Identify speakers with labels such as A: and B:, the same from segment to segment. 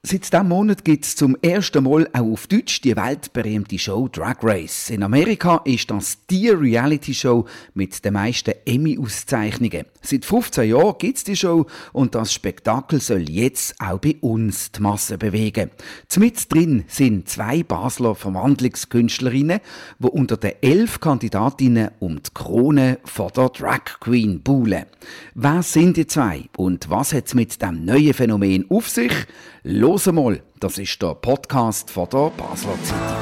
A: Seit diesem Monat gibt es zum ersten Mal auch auf Deutsch die weltberühmte Show Drag Race. In Amerika ist das die Reality-Show mit den meisten Emmy-Auszeichnungen. Seit 15 Jahren gibt es die Show und das Spektakel soll jetzt auch bei uns die Masse bewegen. Mit drin sind 2 Basler Verwandlungskünstlerinnen, die unter den 11 Kandidatinnen um die Krone von der Drag Queen buhlen. Wer sind die 2 und was hat es mit dem neuen Phänomen auf sich? Hören mal, das ist der Podcast von der Basler Zeitung.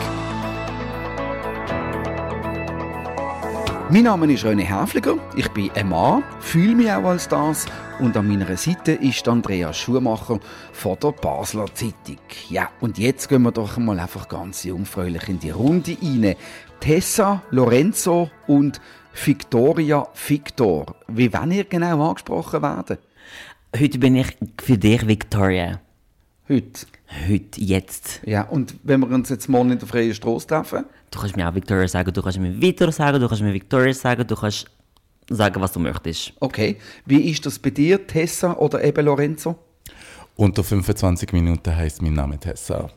A: Mein Name ist René Häfliger, ich bin ein Mann, fühle mich auch als das und an meiner Seite ist Andrea Schumacher von der Basler Zeitung. Ja, und jetzt gehen wir doch mal einfach ganz jungfräulich in die Runde rein. Tessa, Lorenzo und Victoria Victor. Wie wollen ihr genau angesprochen werden?
B: Heute bin ich für dich Victoria. Heute, jetzt.
A: Ja, und wenn wir uns jetzt morgen in der freien Strasse treffen?
B: Du kannst mir auch Victoria sagen, du kannst mir Victor sagen, du kannst mir Victoria sagen, du kannst sagen, was du möchtest.
A: Okay. Wie ist das bei dir, Tessa oder eben Lorenzo?
C: Unter 25 Minuten heisst mein Name Tessa.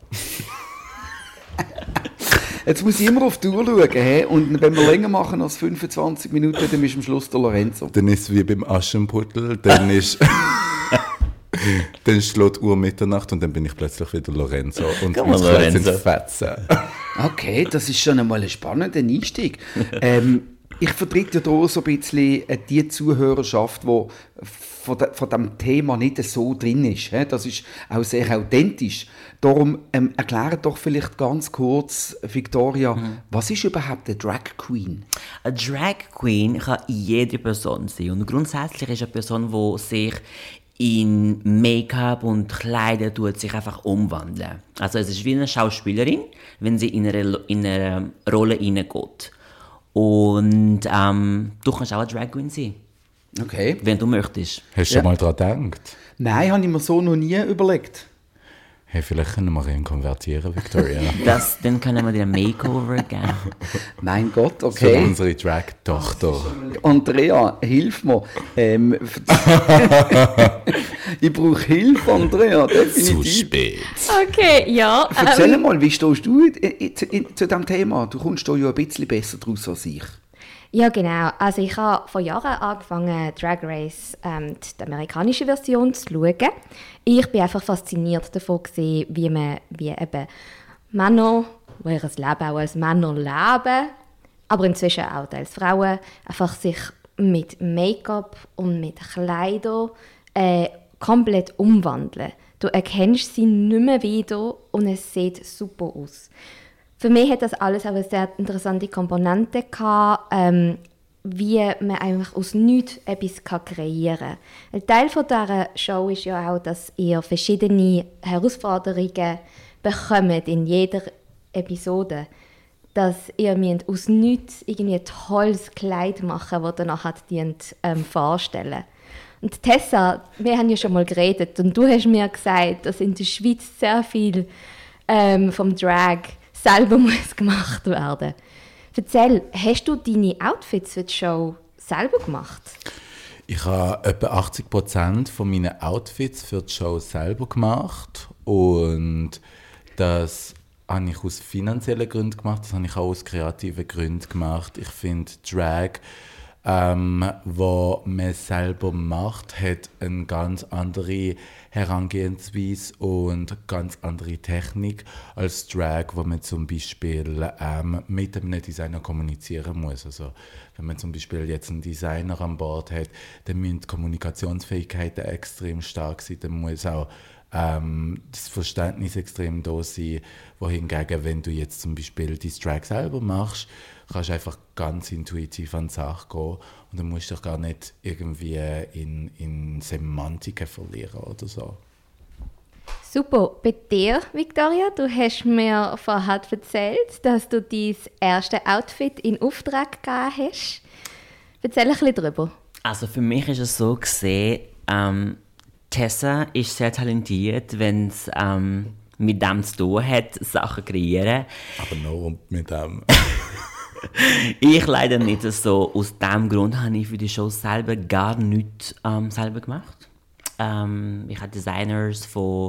A: Jetzt muss ich immer auf die Uhr schauen. He? Und wenn wir länger machen als 25 Minuten, dann ist am Schluss der Lorenzo.
C: Dann ist es wie beim Aschenputtel, dann ist... Dann schlägt die Uhr Mitternacht und dann bin ich plötzlich wieder Lorenzo. Und uns sind Fetzen.
A: Okay, das ist schon einmal ein spannender Einstieg. Ich vertrete ja hier so ein bisschen die Zuhörerschaft, die von diesem Thema nicht so drin ist. Das ist auch sehr authentisch. Darum erkläre doch vielleicht ganz kurz, Victoria, was ist überhaupt eine Drag Queen?
B: Eine Drag Queen kann jede Person sein. Und grundsätzlich ist eine Person, die sich in Make-up und Kleider sich einfach umwandeln. Also es ist wie eine Schauspielerin, wenn sie in eine Rolle hineingeht. Und du kannst auch eine Drag Queen sein.
A: Okay.
B: Wenn du möchtest.
C: Hast du schon mal daran gedacht?
A: Nein, habe ich mir so noch nie überlegt.
C: Hey, vielleicht können wir ihn konvertieren, Victoria.
B: Dann können wir dir ein Makeover geben.
A: Mein Gott, okay.
C: Für unsere Drag-Tochter.
A: Andrea, hilf mir. Ich brauche Hilfe, Andrea, definitiv.
C: Zu spät.
D: Okay, ja.
A: Erzähl mal, wie stehst du zu diesem Thema? Du kommst da ja ein bisschen besser draus als ich.
D: Ja, genau. Also ich habe vor Jahren angefangen, Drag Race, die amerikanische Version zu schauen. Ich bin einfach fasziniert davon gewesen, wie eben Männer, die ihr Leben auch als Männer leben, aber inzwischen auch als Frauen, einfach sich mit Make-up und mit Kleidern komplett umwandeln. Du erkennst sie nicht mehr wieder und es sieht super aus. Für mich hat das alles auch eine sehr interessante Komponente gehabt, wie man einfach aus nichts etwas kreieren kann. Ein Teil von dieser Show ist ja auch, dass ihr verschiedene Herausforderungen bekommt in jeder Episode. Dass ihr aus nichts irgendwie ein tolles Kleid machen, das ihr nachher vorstellen. Und Tessa, wir haben ja schon mal geredet und du hast mir gesagt, dass in der Schweiz sehr viel vom Drag selber muss gemacht werden. Erzähl, hast du deine Outfits für die Show selber gemacht?
C: Ich habe etwa 80% von meinen Outfits für die Show selber gemacht. Und das habe ich aus finanziellen Gründen gemacht, das habe ich auch aus kreativen Gründen gemacht. Ich finde, Drag, was man selber macht, hat eine ganz andere Herangehensweise und ganz andere Technik als Drag, wo man zum Beispiel mit einem Designer kommunizieren muss. Also, wenn man zum Beispiel jetzt einen Designer an Bord hat, dann müssen die Kommunikationsfähigkeiten extrem stark sein, dann muss auch das Verständnis extrem da sein, wohingegen, wenn du jetzt zum Beispiel die Drag selber machst, kannst du einfach ganz intuitiv an die Sache gehen und dann musst du dich gar nicht irgendwie in Semantiken verlieren oder so.
D: Super. Bei dir, Victoria, du hast mir vorher erzählt, dass du dein erstes Outfit in Auftrag gegeben hast. Erzähl ein bisschen darüber.
B: Also für mich ist es so gesehen, Tessa ist sehr talentiert, wenn es mit dem zu tun hat, Sachen kreieren.
C: Aber nur mit dem.
B: Ich leider nicht so. Aus diesem Grund habe ich für die Show selber gar nichts selber gemacht. Ich habe Designers von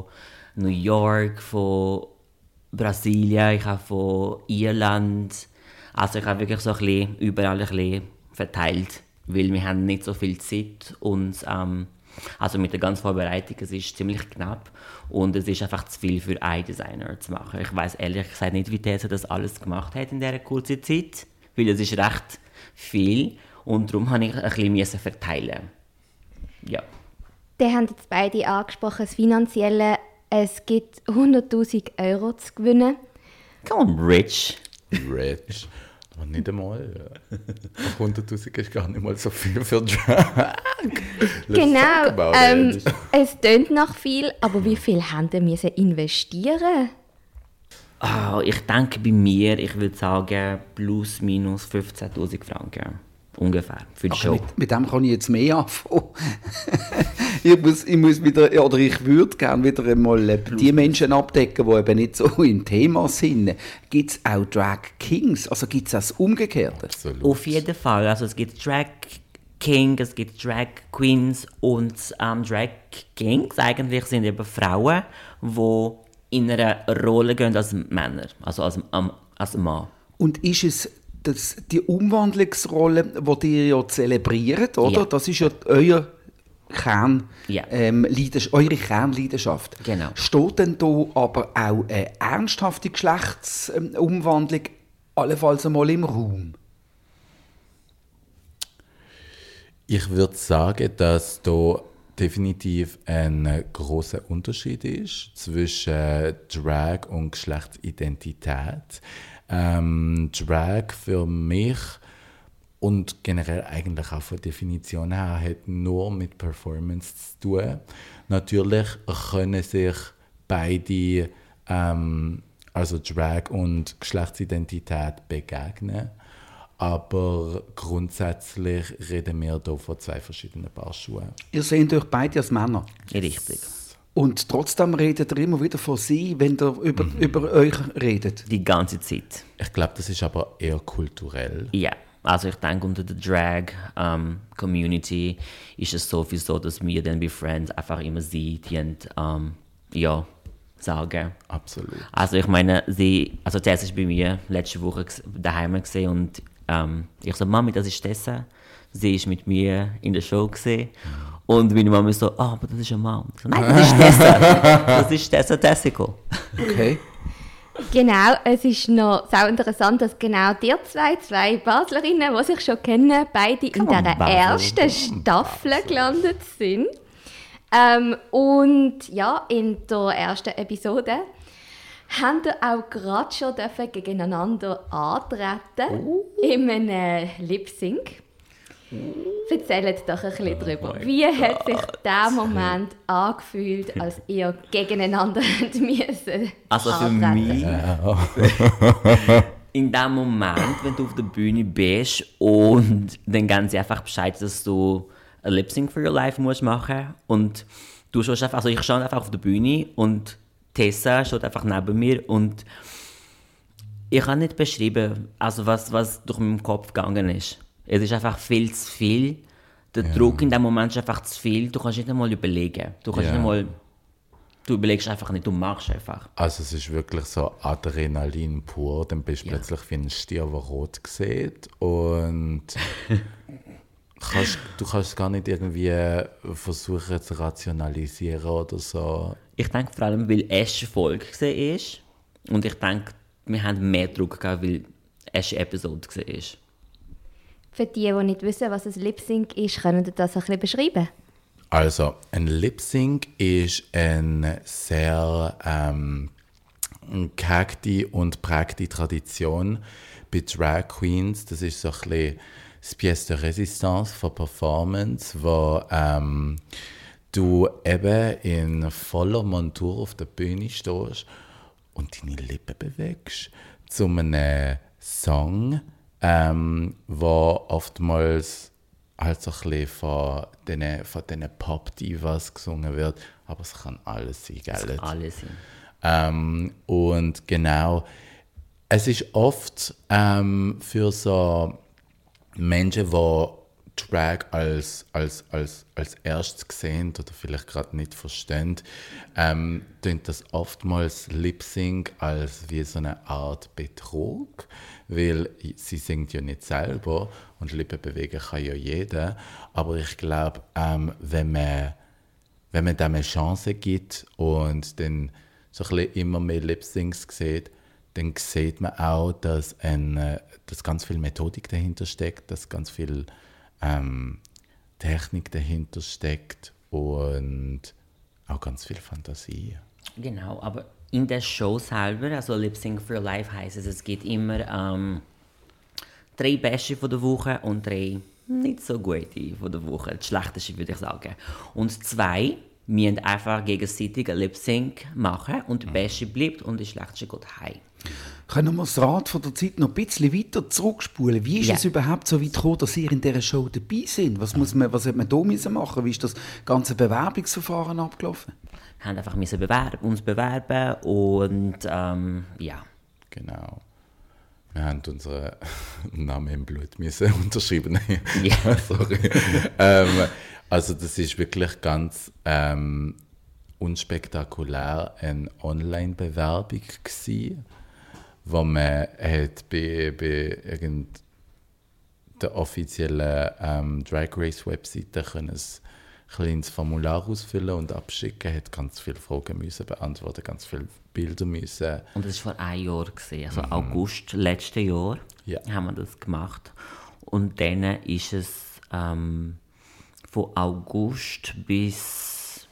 B: New York, von Brasilien, ich habe von Irland. Also ich habe wirklich so ein bisschen überall ein bisschen verteilt, weil wir haben nicht so viel Zeit und also mit der ganzen Vorbereitung, es ist ziemlich knapp und es ist einfach zu viel für einen Designer zu machen. Ich weiß ehrlich gesagt nicht, wie Tessa das alles gemacht hat in dieser kurzen Zeit, weil es ist recht viel und darum habe ich ein bisschen verteilen. Ja.
D: Die haben jetzt beide angesprochen, das Finanzielle. Es gibt 100'000 € zu gewinnen.
B: Come on, Rich.
C: Rich. Aber nicht einmal. 100'000 ist gar nicht mal so viel für Drag.
D: Genau. Es tönt nach viel, aber wie viel haben die müssen investieren?
B: Ich denke bei mir, ich würde sagen, plus minus 15'000 Franken. Ungefähr, für die Show.
A: Mit dem kann ich jetzt mehr anfangen. ich muss wieder, oder ich würde gerne wieder einmal die Menschen abdecken, die eben nicht so im Thema sind. Gibt es auch Drag Kings? Also gibt es das Umgekehrte?
C: Absolut.
B: Auf jeden Fall. Also es gibt Drag King, es gibt Drag Queens und Drag Kings eigentlich sind eben Frauen, die in einer Rolle gehen als Männer, also als Mann.
A: Und ist es die Umwandlungsrolle, die ihr ja zelebriert, oder?
B: Ja.
A: Das ist ja euer
B: Ja.
A: eure Kernleidenschaft.
B: Genau.
A: Steht denn da aber auch eine ernsthafte Geschlechtsumwandlung allenfalls einmal im Raum?
C: Ich würde sagen, dass da definitiv ein großer Unterschied ist zwischen Drag und Geschlechtsidentität. Drag für mich und generell eigentlich auch von Definition her hat nur mit Performance zu tun. Natürlich können sich beide, also Drag und Geschlechtsidentität begegnen, aber grundsätzlich reden wir hier von zwei verschiedenen Paar Schuhe.
A: Ihr seht euch beide als Männer.
B: Richtig.
A: Und trotzdem redet ihr immer wieder von sie, wenn ihr über euch redet.
B: Die ganze Zeit.
C: Ich glaube, das ist aber eher kulturell.
B: Ja. Also ich denke, unter der Drag-Community ist es sowieso, dass wir dann bei Friends einfach immer sie ja, sagen.
C: Absolut.
B: Also ich meine, Tessa ist bei mir letzte Woche daheim gesehen und ich so, Mami, das ist Tessa. Sie ist mit mir in der Show gesehen. Und meine Mama so, aber das ist ein Mann. Ich so, nein, das ist Tessa. Das ist Tessa Tessico.
A: Okay.
D: Genau, es ist noch sehr interessant, dass genau die zwei Baslerinnen, die sich schon kennen, beide in
B: on,
D: dieser
B: Basel.
D: ersten Staffel gelandet sind. Und ja, in der ersten Episode haben wir auch gerade schon gegeneinander antreten in einem Lip-Sync. Erzählt doch ein bisschen darüber. Wie hat sich dieser Moment angefühlt, als ihr gegeneinander müssen?
B: Also für mich, in dem Moment, wenn du auf der Bühne bist und dann geben sie einfach Bescheid, dass du ein Lip-Sync for your life musst machen und du schaust einfach, also ich stand einfach auf der Bühne und Tessa steht einfach neben mir und ich kann nicht beschreiben, also was durch meinen Kopf gegangen ist. Es ist einfach viel zu viel. Der Druck in dem Moment ist einfach zu viel. Du kannst nicht einmal überlegen. Du überlegst einfach nicht, du machst einfach.
C: Also es ist wirklich so Adrenalin pur. Dann bist du plötzlich wie ein Stier, der rot sieht. Und du kannst gar nicht irgendwie versuchen zu rationalisieren oder so.
B: Ich denke vor allem, weil Ash Folge gesehen ist. Und ich denke, wir haben mehr Druck gehabt, weil Ash Episode gesehen ist.
D: Für die nicht wissen, was ein Lip-Sync ist, können Sie das ein bisschen beschreiben?
C: Also, ein Lip-Sync ist eine sehr gehegte und prägte Tradition bei Drag Queens. Das ist so ein bisschen das Pièce de Résistance von Performance, wo du eben in voller Montur auf der Bühne stehst und deine Lippen bewegst zu einem Song, wo oftmals halt so ein bisschen von diesen Pop-Divas gesungen wird, aber es kann alles sein, gell?
B: Es kann alles sein.
C: Und genau, es ist oft für so Menschen, die Drag als erstes gesehen oder vielleicht gerade nicht verstehen, tönt das oftmals Lip-Sync als wie so eine Art Betrug, weil sie singt ja nicht selber und Lippen bewegen kann ja jeder. Aber ich glaube, wenn man dem eine Chance gibt und dann so ein bisschen immer mehr Lip-Syncs sieht, dann sieht man auch, dass ganz viel Methodik dahinter steckt, dass ganz viel Technik dahinter steckt und auch ganz viel Fantasie.
B: Genau, aber in der Show selber, also Lip Sync for Life heisst es gibt immer 3 Beste von der Woche und 3 nicht so gute von der Woche. Das Schlechteste würde ich sagen. Und 2 müssen einfach gegenseitig ein Lip Sync machen und der Beste bleibt und der Schlechteste geht heim.
A: Können wir das Rad von der Zeit noch ein bisschen weiter zurückspulen? Wie ist es überhaupt so weit gekommen, dass ihr in dieser Show dabei seid? Was hat man da machen? Wie ist das ganze Bewerbungsverfahren abgelaufen?
B: Wir haben einfach uns bewerben und ja.
C: Genau. Wir haben unseren Namen im Blut müssen unterschreiben.
B: Ja.
C: Sorry. Also das ist wirklich ganz unspektakulär eine Online-Bewerbung gewesen, wo man hat bei der offiziellen Drag Race Webseite ein kleines Formular ausfüllen und abschicken, hat ganz viele Fragen müssen beantworten, ganz viele Bilder müssen.
B: Und das war vor 1 Jahr, also August letzten Jahr haben wir das gemacht. Und dann ist es von August bis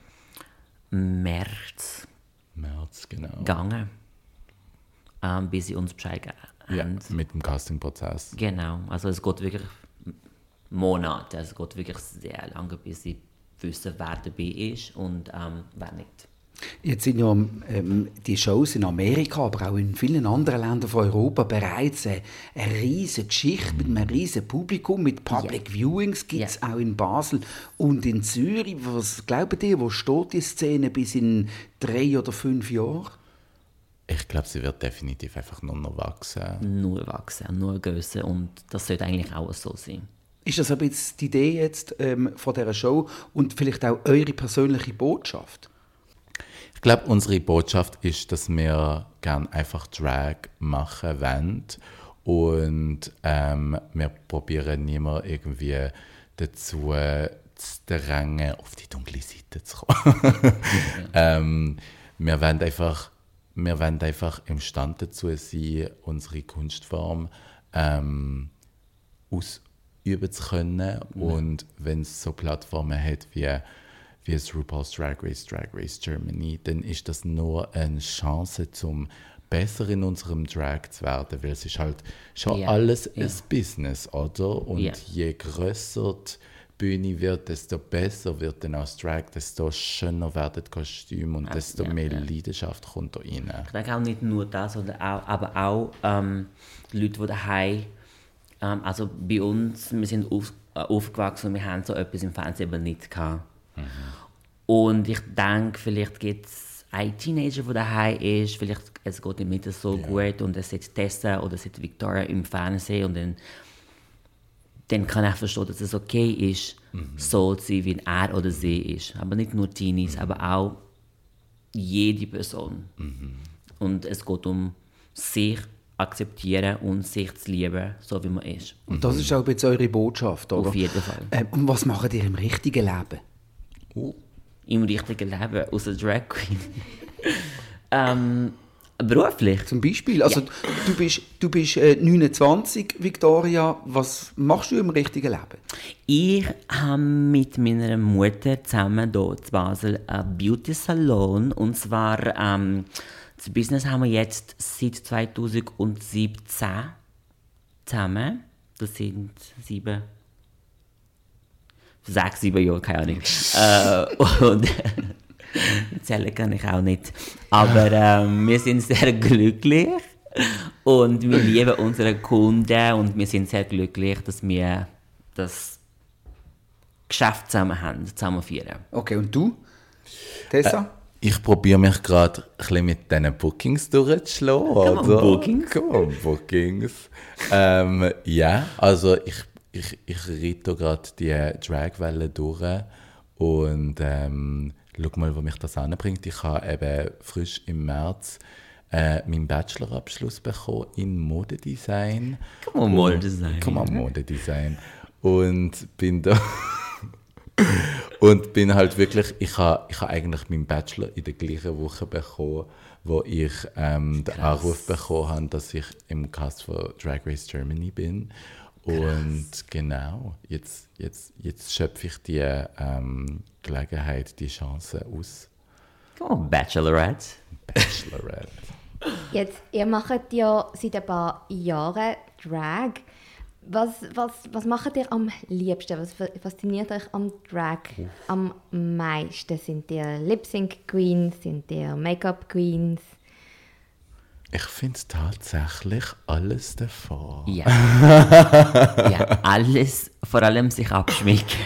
B: März
C: Genau.
B: gegangen, bis sie uns Bescheid gegeben haben.
C: Ja, mit dem Castingprozess.
B: Genau, also es geht wirklich Monate, es geht wirklich sehr lange, bis sie wissen, wer dabei ist und wer nicht.
A: Jetzt sind ja die Shows in Amerika, aber auch in vielen anderen Ländern von Europa bereits eine riesige Geschichte mit einem riesigen Publikum, mit Public Viewings gibt es auch in Basel und in Zürich. Was glaubt ihr, wo steht die Szene bis in 3 oder 5 Jahren?
C: Ich glaube, sie wird definitiv einfach nur noch wachsen.
B: Nur wachsen, nur grösser und das sollte eigentlich auch so sein.
A: Ist das aber jetzt die Idee jetzt, von dieser Show und vielleicht auch eure persönliche Botschaft?
C: Ich glaube, unsere Botschaft ist, dass wir gerne einfach Drag machen wollen und wir probieren niemand irgendwie dazu zu drängen, auf die dunkle Seite zu kommen. Wir wollen einfach imstande dazu sein, unsere Kunstform ausüben zu können. Und wenn es so Plattformen hat wie das RuPaul's Drag Race Germany, dann ist das nur eine Chance, zum besser in unserem Drag zu werden, weil es ist halt schon alles ein Business, oder? Und je grösser die Bühne wird, desto besser wird dann auch das Drag, desto schöner werden die Kostüme und desto mehr Leidenschaft kommt da rein.
B: Ich denke auch nicht nur das, aber auch Leute, die daheim, also bei uns, wir sind aufgewachsen und wir haben so etwas im Fernsehen aber nicht gehabt. Und ich denke, vielleicht gibt es einen Teenager, der daheim ist, vielleicht es geht ihm nicht so gut und er sieht Tessa oder sieht Victoria im Fernsehen und dann kann er verstehen, dass es okay ist, so zu sein, wie er oder sie ist. Aber nicht nur Teenies, aber auch jede Person. Und es geht um sich akzeptieren und sich zu lieben, so wie man ist.
A: Und das ist auch jetzt eure Botschaft, oder?
B: Auf jeden Fall.
A: Und was macht ihr im richtigen Leben?
B: Im richtigen Leben, aus der Drag Queen. Beruflich?
A: Zum Beispiel, also du bist 29, Victoria. Was machst du im richtigen Leben?
B: Ich habe mit meiner Mutter zusammen hier in Basel einen Beauty-Salon. Und zwar, das Business haben wir jetzt seit 2017 zusammen. Das sind 6, 7 Jahre, keine Ahnung. Und zählen kann ich auch nicht. Aber wir sind sehr glücklich und wir lieben unsere Kunden und wir sind sehr glücklich, dass wir das Geschäft zusammen haben, zusammen führen.
A: Okay, und du, Tessa?
C: Ich probiere mich gerade ein bisschen mit diesen Bookings durchzuschlagen.
B: Come on, Bookings.
C: Ja, also ich reite gerade die Dragwelle durch und schau mal, wo mich das anbringt. Ich habe eben frisch im März meinen Bachelorabschluss bekommen in Modedesign.
B: Komm on, Modedesign.
C: Komm on, Modedesign. Und bin da... Und bin halt wirklich, ich habe eigentlich meinen Bachelor in der gleichen Woche bekommen, wo ich den Anruf bekommen habe, dass ich im Cast von Drag Race Germany bin. Und genau, jetzt schöpfe ich die Gelegenheit, die Chance aus.
B: Komm on, Bachelorette.
C: Bachelorette.
D: Jetzt, ihr macht ja seit ein paar Jahren Drag. Was macht ihr am liebsten? Was fasziniert euch am Drag am meisten? Sind ihr Lip-Sync-Queens? Sind ihr Make-up-Queens?
C: Ich finde tatsächlich alles davon.
B: Ja. Ja, alles, vor allem sich abschminken.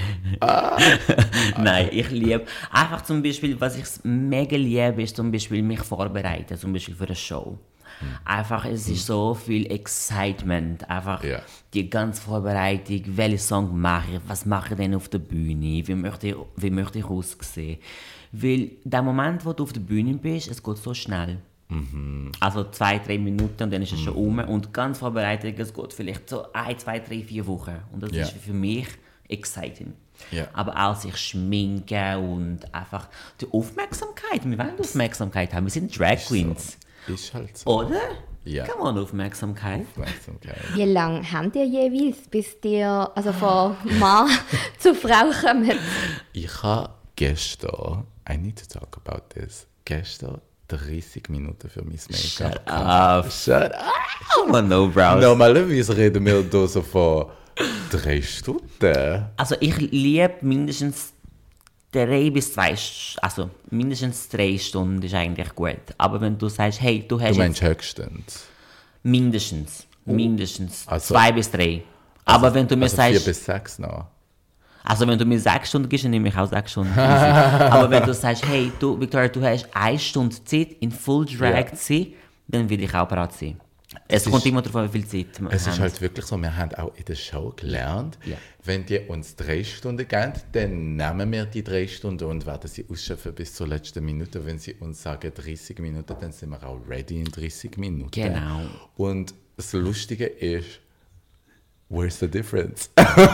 B: Nein, ich liebe, einfach zum Beispiel, was ich mega liebe, ist zum Beispiel mich vorbereiten, zum Beispiel für eine Show. Einfach, es ist so viel Excitement, einfach die ganze Vorbereitung, welchen Song mache ich, was mache ich denn auf der Bühne, wie möchte ich aussehen. Weil der Moment, wo du auf der Bühne bist, es geht so schnell. Also 2-3 Minuten und dann ist es schon um und ganz Vorbereitung, es geht vielleicht so 1, 2, 3, 4 Wochen und das ist für mich exciting.
C: Ja.
B: Aber auch sich schminken und einfach die Aufmerksamkeit, wir wollen Aufmerksamkeit haben, wir sind Drag Queens.
C: Ist halt so.
B: Oder?
C: Ja.
B: Come on, Aufmerksamkeit.
D: Wie lange habt ihr jeweils, bis ihr von Mann zu Frau kommt?
C: Ich habe gestern, I need to talk about this, gestern 30 Minuten für mein Make-up.
B: Shut up.
C: Shut up.
B: Come on, no, Bros.
C: Normalerweise reden wir hier so von 3 Stunden.
B: Also ich liebe mindestens 3 bis 2 Stunden, also mindestens 3 Stunden ist eigentlich gut. Aber wenn du sagst, hey, du hast
C: Du meinst höchstens?
B: mindestens
C: Also-
B: 2 bis 3. Aber wenn du mir
C: Also 4
B: sagst,
C: bis 6 noch.
B: also wenn du mir 6 Stunden gibst, dann nehme ich auch 6 Stunden. Easy. Aber wenn du sagst, hey, du, Victoria, du hast 1 Stunde Zeit, in Full Drag zu sein, dann will ich auch bereit sein. Es kommt immer darauf an, wie viel Zeit wir
C: Es
B: haben.
C: ist halt wirklich so, wir haben auch in der Show gelernt,
B: Ja.
C: wenn die uns 3 Stunden geben, dann nehmen wir die 3 Stunden und werden sie ausschöpfen bis zur letzten Minute. Wenn sie uns sagen 30 Minuten, dann sind wir auch ready in 30 Minuten.
B: Genau.
C: Und das Lustige ist, where's the difference?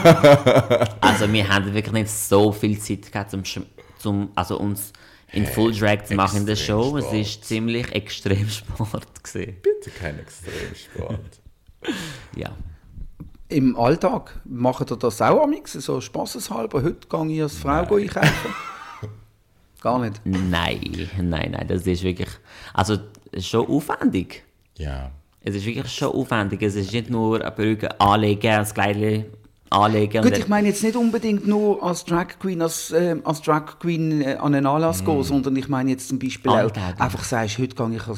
B: Also wir haben wirklich nicht so viel Zeit gehabt, also uns in Full Drag zu machen in der Show. Es
C: Extremsport.
B: ist ziemlich Extremsport gewesen.
C: Bitte kein Extremsport.
B: Ja.
A: Im Alltag macht ihr das auch amigs, so spaßeshalber? Heute gehe ich als Frau einkaufen. Gar nicht.
B: Nein, das ist wirklich, also es ist schon aufwendig.
C: Ja.
B: Es ist wirklich schon aufwendig. Es ist nicht nur eine Perücke anlegen, ein Kleidchen anlegen. und
A: Gut,
B: dann-
A: ich meine jetzt nicht unbedingt nur als Drag Queen, als Drag Queen an einen Anlass gehen, sondern ich meine jetzt zum Beispiel auch,
B: Alltag.
A: einfach sagst, heute gehe ich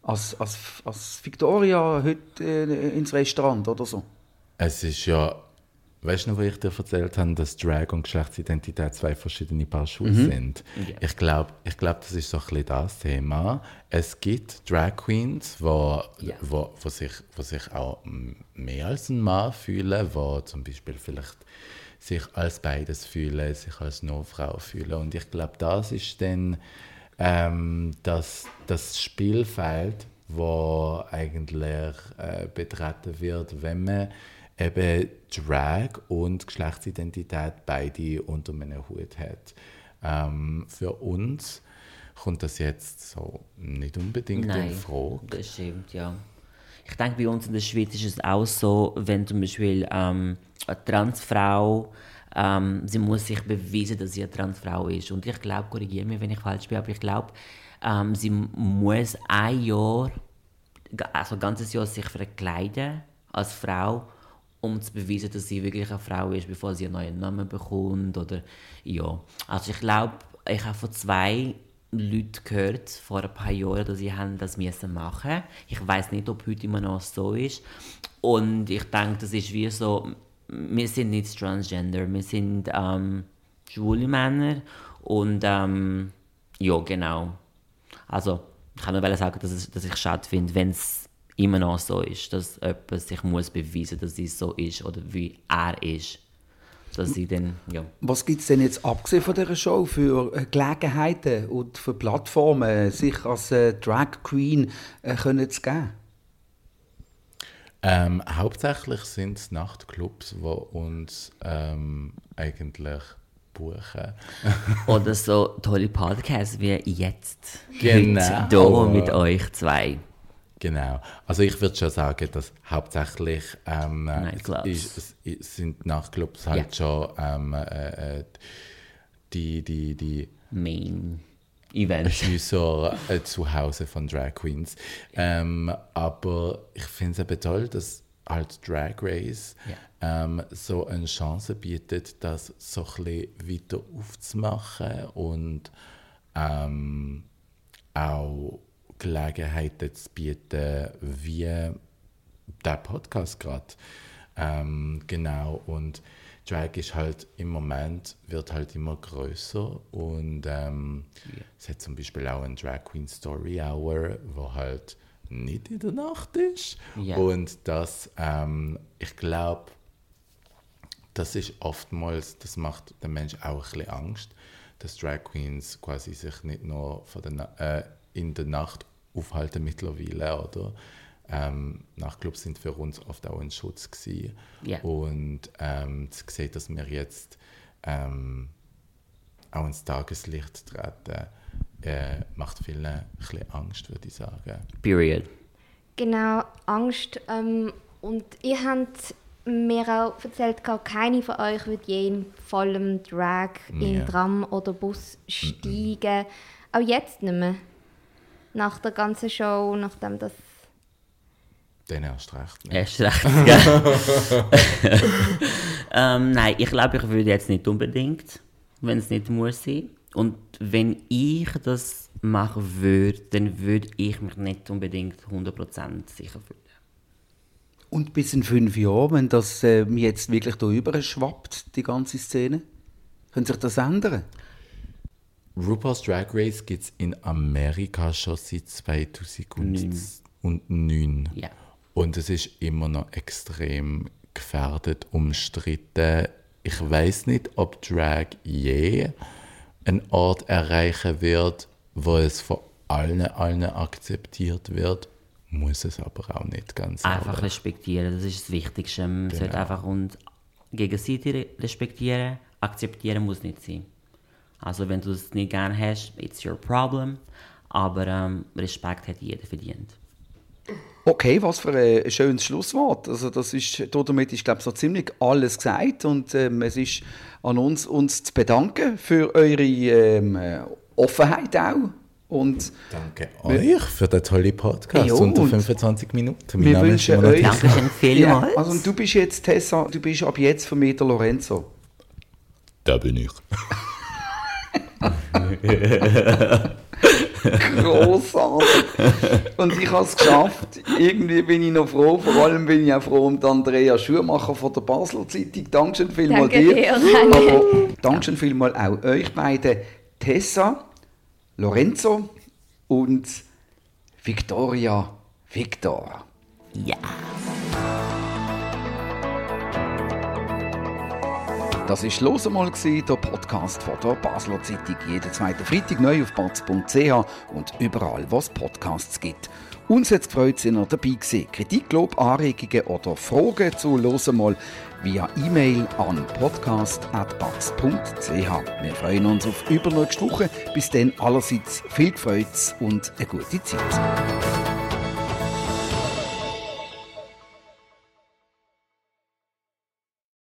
A: als Victoria heute, ins Restaurant oder so.
C: Es ist ja, weißt du noch, wo ich dir erzählt habe, dass Drag und Geschlechtsidentität 2 verschiedene Paar Schuhe sind?
B: Ja.
C: Ich glaube, das ist so ein bisschen das Thema. Es gibt Drag Queens, wo sich auch mehr als ein Mann fühlen, wo zum Beispiel vielleicht sich als beides fühlen, sich als No-Frau fühlen. Und ich glaube, das ist dann das Spielfeld, wo eigentlich betreten wird, wenn man eben Drag und Geschlechtsidentität beide unter einem Hut hat. Für uns kommt das jetzt so nicht unbedingt in Frage.
B: Das stimmt, ja. Ich denke, bei uns in der Schweiz ist es auch so, wenn zum Beispiel eine Transfrau, sie muss sich beweisen, dass sie eine Transfrau ist. Und ich glaube, korrigiere mich, wenn ich falsch bin, aber ich glaube, sie muss ein Jahr, also ein ganzes Jahr sich verkleiden als Frau, um zu beweisen, dass sie wirklich eine Frau ist, bevor sie einen neuen Namen bekommt. Oder, ja. Also ich glaube, ich habe von 2 Leuten gehört, vor ein paar Jahren, dass sie das machen mussten. Ich weiß nicht, ob heute immer noch so ist. Und ich denke, das ist wie so, wir sind nicht transgender, wir sind schwule Männer. Und ja, genau. Also, ich kann nur sagen, dass ich schade finde, wenn es immer noch so ist, dass jemand sich muss beweisen, dass es so ist oder wie er ist. Dass sie dann, ja.
A: Was gibt es denn jetzt, abgesehen von dieser Show, für Gelegenheiten und für Plattformen, sich als Drag Queen können zu geben?
C: Hauptsächlich sind es Nachtclubs, die uns eigentlich buchen.
B: Oder so tolle Podcasts wie jetzt.
C: Genau.
B: Heute hier mit euch zwei.
C: Genau. Also ich würde schon sagen, dass hauptsächlich sind Nachtclubs halt schon die
B: Main Event.
C: Schlüssel zu Hause von Drag Queens. Aber ich finde es eben toll, dass halt Drag Race so eine Chance bietet, das so ein bisschen weiter aufzumachen und auch Gelegenheiten zu bieten, wie der Podcast gerade. Genau, und Drag ist halt im Moment, wird halt immer grösser und es hat zum Beispiel auch eine Drag Queen Story Hour, wo halt nicht in der Nacht ist.
B: Ja.
C: Und das, ich glaube, das ist oftmals, das macht den Menschen auch ein bisschen Angst, dass Drag Queens quasi sich nicht nur in der Nacht aufhalten mittlerweile, oder? Nachtclubs sind für uns oft auch ein Schutz gewesen.
B: Yeah.
C: Und zu sehen, dass wir jetzt auch ins Tageslicht treten, macht vielen ein bisschen Angst, würde ich sagen.
B: Period.
D: Genau, Angst. Und ihr habt mir auch erzählt, keine von euch wird je in vollem Drag in Tram oder Bus steigen. Auch jetzt nicht mehr. Nach der ganzen Show, nachdem das...
C: Dann erst recht. Ne?
B: Erst recht, gell? Nein, ich glaube, ich würde jetzt nicht unbedingt, wenn es nicht muss sein. Und wenn ich das machen würde, dann würde ich mich nicht unbedingt 100% sicher fühlen.
A: Und bis in 5 Jahren, wenn das jetzt wirklich da rüber schwappt, die ganze Szene, könnte sich das ändern?
C: RuPaul's Drag Race gibt es in Amerika schon seit 2009.
B: Ja.
C: Und es ist immer noch extrem gefährdet, umstritten. Ich weiß nicht, ob Drag je einen Ort erreichen wird, wo es von allen akzeptiert wird. Muss es aber auch nicht ganz.
B: Einfach respektieren, das ist das Wichtigste. Man sollte einfach und gegenseitig respektieren. Akzeptieren muss nicht sein. Also wenn du es nicht gerne hast, it's your problem. Aber Respekt hat jeder verdient.
A: Okay, was für ein schönes Schlusswort. Also damit ist, glaube ich, so ziemlich alles gesagt. Und es ist an uns zu bedanken für eure Offenheit auch. Und
C: danke euch für den tollen Podcast unter 25 Minuten.
A: Wir wünschen euch...
B: Dankeschön vielmals.
A: Ja, also und du bist jetzt, Tessa, du bist ab jetzt für mich der Lorenzo.
C: Da bin ich.
A: Grossartig. Und ich habe es geschafft. Irgendwie bin ich noch froh. Vor allem bin ich auch froh um Andrea Schumacher von der Basler Zeitung. Dankeschön vielmals dir. Aber Dankeschön vielmals auch euch beiden. Tessa, Lorenzo und Victoria Victor.
B: Ja.
A: Das war «Los einmal», der Podcast von der Basler Zeitung. Jeden zweiten Freitag neu auf batz.ch und überall, wo es Podcasts gibt. Uns hat es gefreut, dass ihr dabei gewesen. Kritik, Lob, Anregungen oder Fragen zu «Los einmal» via E-Mail an podcast@batz.ch. Wir freuen uns auf übernächste Woche. Bis dann allerseits viel Freude und eine gute Zeit.